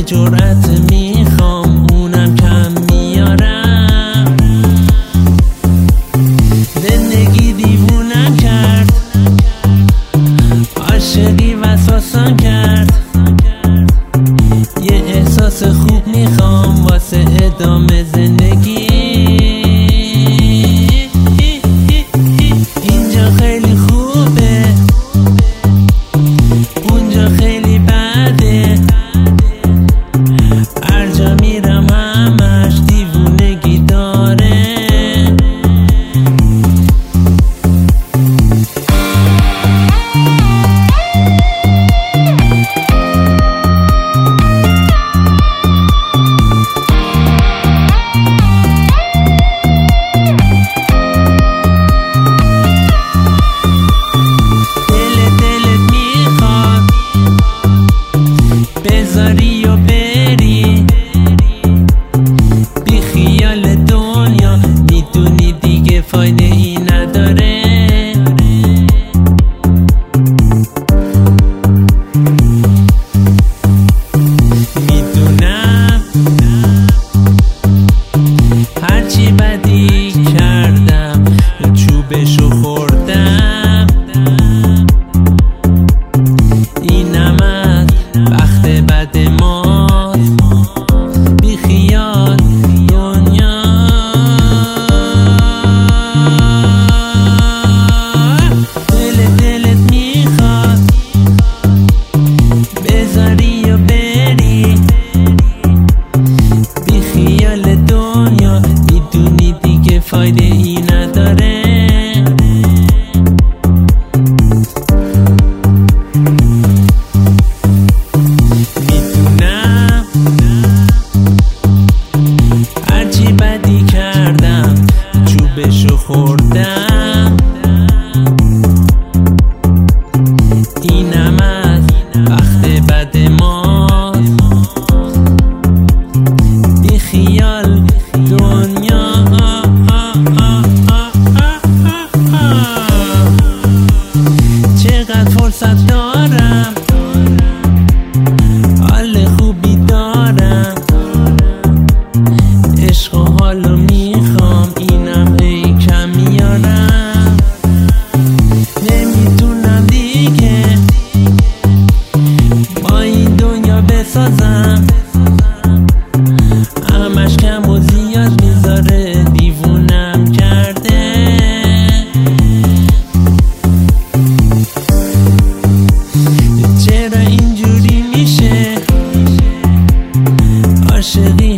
جرأت میخوام اونم کم میارم. زندگی دیوونم کرد، عاشقی وسواسم کرد. یه احساس خوب میخوام واسه ادامه زندگی. اینجا خیلی خوبه، اونجا خیلی بده. هر جا میرم همش دیوونگی داره. بذاری و بری بی خیال دنیا، میدونی دیگه فایده ای نداره. میدونم هرچی بدی کردم چوبشو خوردم. اینم از وقت بد ماست، بی خیال دنیا. دلت میخواد بذاری و بری بی خیال دنیا، میدونی دیگه فایده ای نداره. هرچی بدی کردم چوبشو خوردم. اینم از وقت بد ماست، بی خیال دنیا. چقدر فرصت دارم، حال خوبی دارم. عشق و حالو میخوام، اینم ای کم میارم. نمیتونم دیگه با این دنیا بسازم، همش کم و زیاد میذاره دیوونم کرده. چرا اینجوری میشه؟ عاشقی